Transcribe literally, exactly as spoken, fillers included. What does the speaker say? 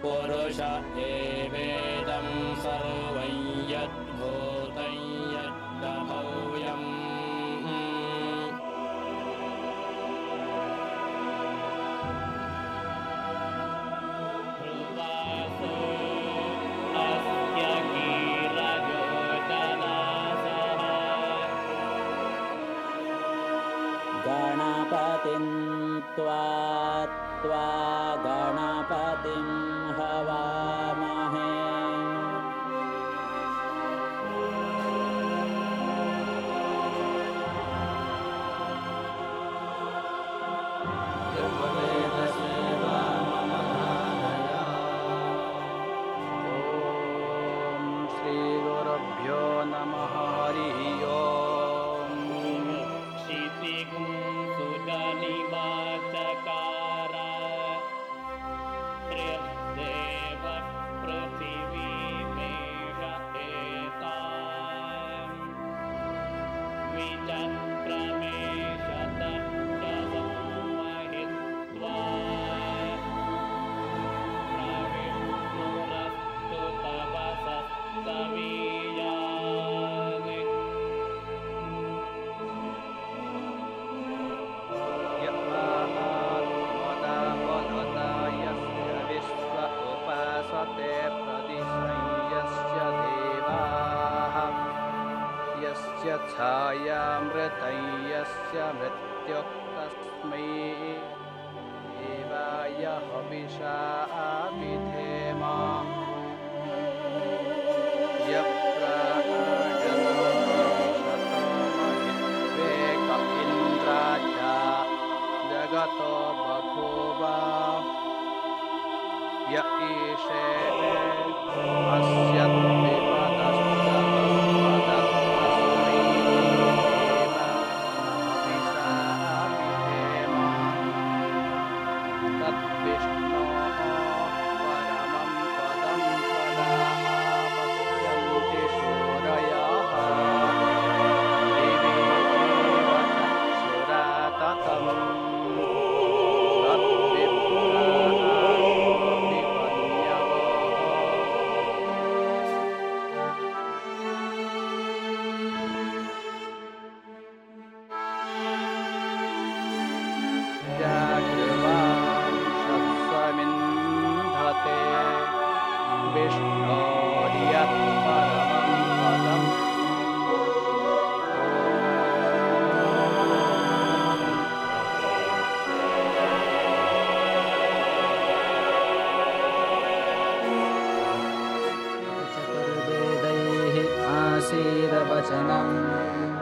पुरुष एवेदं सर्वं यद्भूतं यद्भव्यम् ध्रुवासो अस्य गिरजोदनासः गणपतिं त्वा त्वा गणपतिं हवामहे श्रीगुरुभ्यो नमः हरिः ओम् क्षितिगुं सुदनिवाचकार त्र्यदेव पृथिवीमेष एताम् विचक्रमेशतश्च संवहित्वा प्रविष्णुरस्तु तव सस्तवीयान् यस्य विश्व उपासते प्रतिसंयस्य देवाः यस्य छायामृतं यस्य मृत्युः तस्मै देवाय हविषा विधेम यप्राजनोषतमहित्वेक इन्द्राजा जगतो बभूव य ईशे अस्य विपदश्च तस्मै हविषा विधेम तद्विष्णोः परमं पदं सदा पश्यन्ति शूरयः दिवि एव चक्षुरा ततम् चतुर्वेदैः आसीरवचनम्